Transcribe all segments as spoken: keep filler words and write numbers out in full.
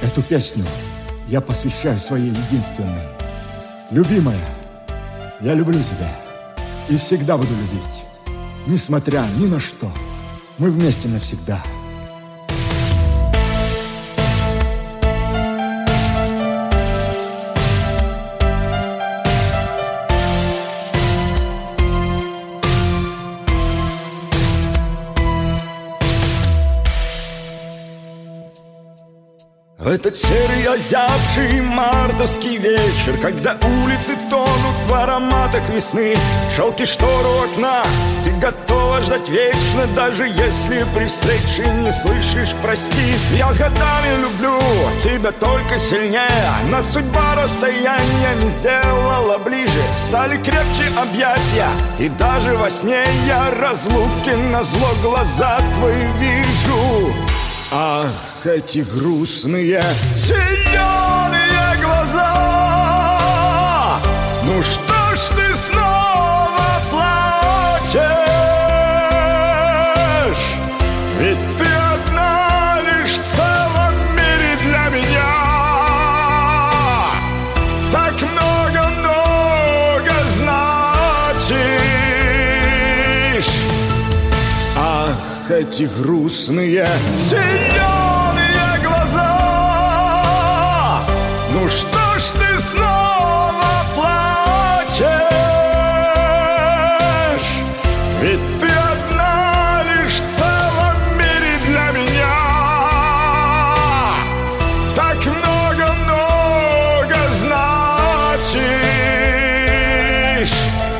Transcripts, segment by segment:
Эту песню я посвящаю своей единственной. Любимая, я люблю тебя и всегда буду любить. Несмотря ни на что, мы вместе навсегда. В этот серый озябший мартовский вечер, когда улицы тонут в ароматах весны, шелки штор у окна, ты готова ждать вечно, даже если при встрече не слышишь «прости». Я с годами люблю тебя только сильнее, но судьба расстояния не сделала ближе. Стали крепче объятия, и даже во сне я разлуки назло глаза твои вижу. Ах, эти грустные зеленые глаза! Ну что ж ты снова плачешь? Ведь ты одна лишь в целом мире для меня. Так много-много значишь. Ах, эти грустные зеленые глаза! Ну что ж ты снова плачешь? Ведь ты одна лишь в целом мире для меня. Так много-много значишь.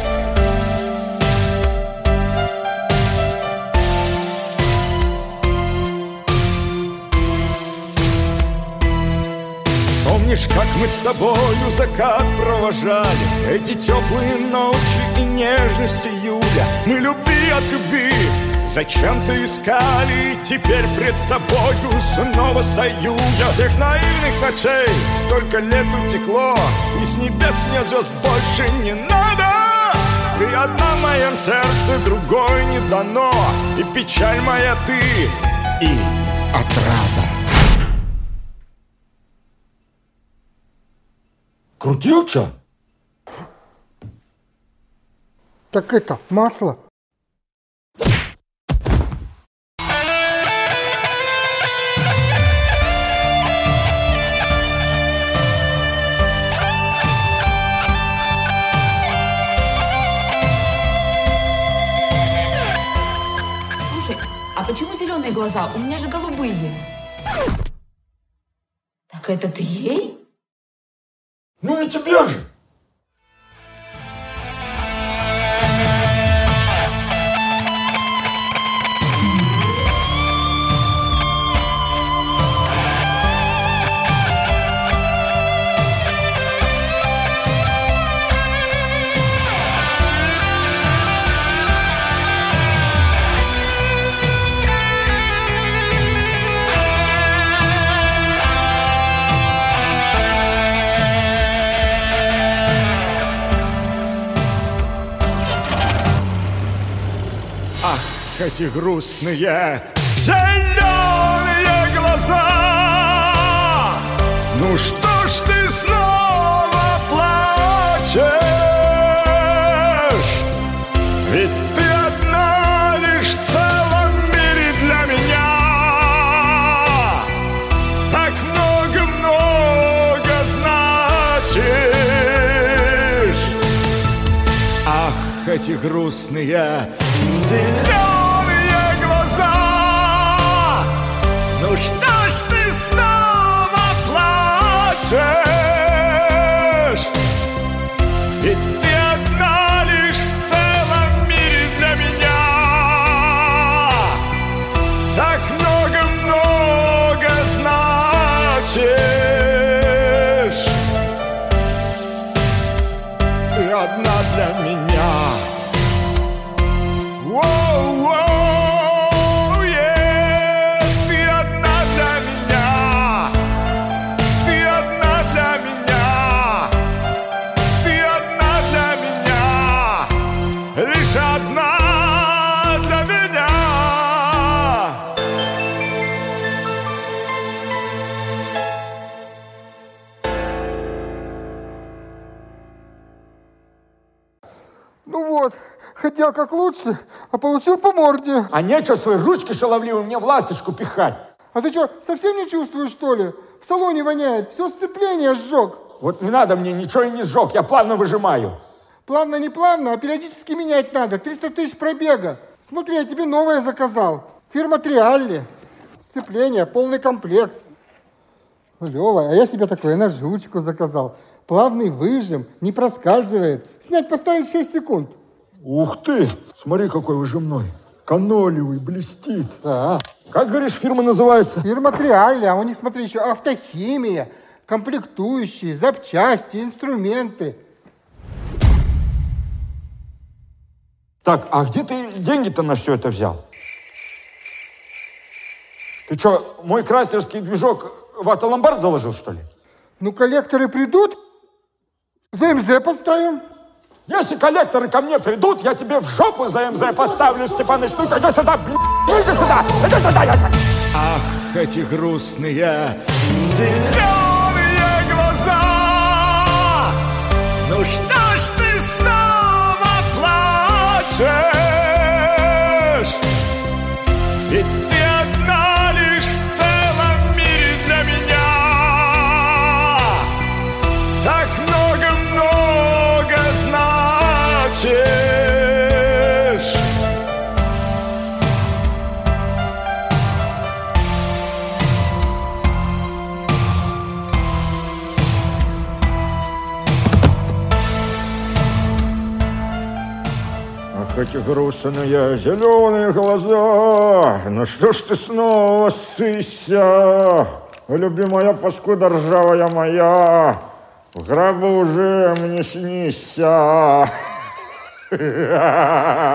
Помнишь, как мы с тобою закат провожали, эти теплые ночи и нежности июля? Мы любви от любви зачем-то искали, и теперь пред тобою снова стою я. Тех наивных ночей столько лет утекло, и с небес мне звезд больше не надо. Ты одна в моем сердце, другой не дано, и печаль моя ты, и отрада. Крутил, чё? Так это, масло. Слушай, а почему зеленые глаза? У меня же голубые. Так это ты ей? Ну не тебе же! Эти грустные зеленые глаза! Ну что ж ты снова плачешь? Ведь ты одна лишь в целом мире для меня. Так много-много значишь. Ах, эти грустные зеленые глаза! Ну что ж ты снова плачешь? Ведь ты одна лишь в целом мире для меня. Так много-много значишь. Ты одна для меня. Воу-воу, yeah, ты одна для Вот, хотел как лучше, а получил по морде. А нечего свои ручки шаловливые мне в ласточку пихать. А ты что, совсем не чувствуешь, что ли? В салоне воняет, все сцепление сжег. Вот не надо мне, ничего и не сжег, я плавно выжимаю. Плавно, не плавно, а периодически менять надо. триста тысяч пробега. Смотри, я тебе новое заказал. Фирма Триалли. Сцепление, полный комплект. Лёва, а я себе такое на жучку заказал. Плавный выжим, не проскальзывает. Снять поставить шесть секунд. Ух ты, смотри, какой выжимной. Канолевый, блестит. Да. Как, говоришь, фирма называется? Фирма Триалли, а у них, смотри, еще автохимия, комплектующие, запчасти, инструменты. Так, а где ты деньги-то на все это взял? Ты что, мой крастерский движок в автоломбард заложил, что ли? Ну, коллекторы придут, ЗМЗ поставим. Если коллекторы ко мне придут, я тебе в жопу ЗМЗ поставлю, Степаныч. Ну, иди сюда, блин, иди сюда, иди сюда. Ах, эти грустные зеленые глаза. Ну что ж ты снова плачешь? Ведь ты одна лишь в целом мире для меня. Так много-много значишь. Ах, эти грустные зеленые глаза. Ну что ж ты снова ссыся, любимая паскуда ржавая моя, в гробу уже мне снися.